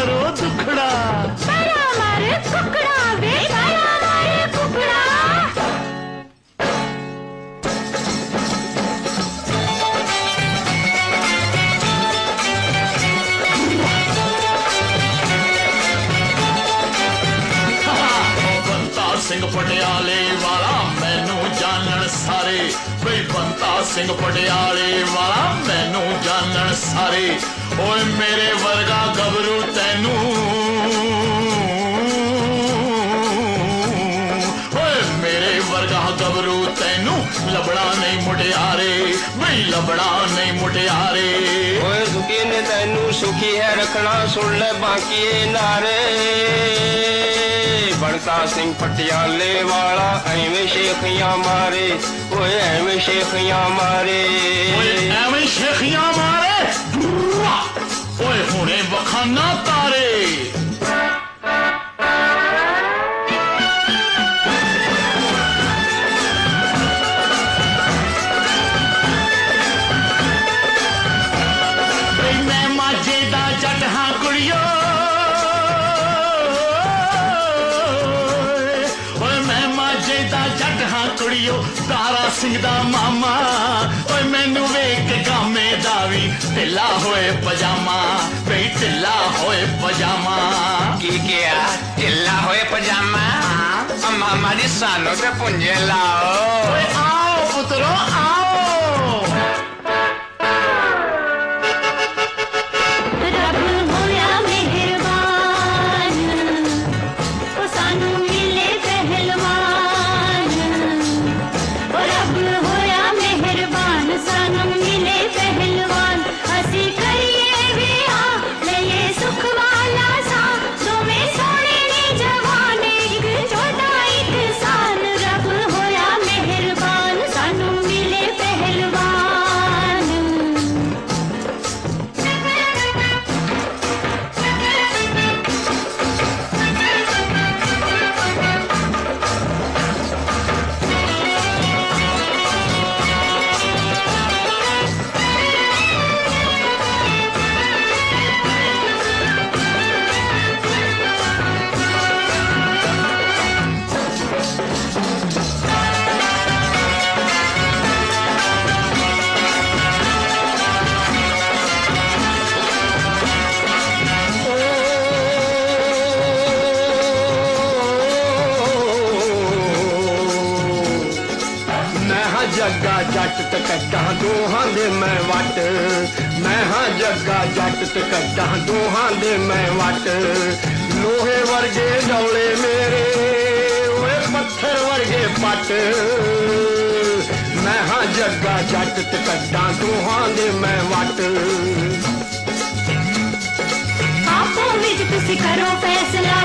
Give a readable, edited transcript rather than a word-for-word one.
करो दुखड़ा बड़ा मारे कुकड़ा वे बड़ा मारे कुकड़ा बंता सिंह पटियाले वाला मैनू जानन सारे बई बंता सिंह पटियाले वाला मैनू जानन सारे ओए मेरे वर्गा गबरू तैनू ओए मेरे वर्गा गबरू तैनू लबड़ा नहीं मुटियारे बई लबड़ा नहीं मुटियारे ओए सुखी ने तैनू सुखी है रखना सुन ले बाकी नारे बनता सिंह पटियाले वाला एवें शेखियां मारे ओए एवें शेखियां मारे एवें शेखियां मारे ओए हुणे बखाना तारे मैं माजे दा जट हाँ कुड़ियो जट हाँ कुड़ियो तारा सिंह दा मामा ओए मैनू वेख के गामे दा भी ढिला होए पजामा बई ढिला होए पजामा की क्या ढिला होए पजामा मामा जी सानू ते पुंजे लाओ ओए आओ पुत्रो आओ जग्गा जट ते कड्डा दोहां दे मैं वट मैं हाँ जग्गा जट ते कड्डा दोहां दे मैं वट लोहे वर्गे डौले मेरे ओए पत्थर वर्गे पट मैं हाँ जग्गा जट ते कड्डा दोहां दे मैं वट आपो विच तुसी करो फैसला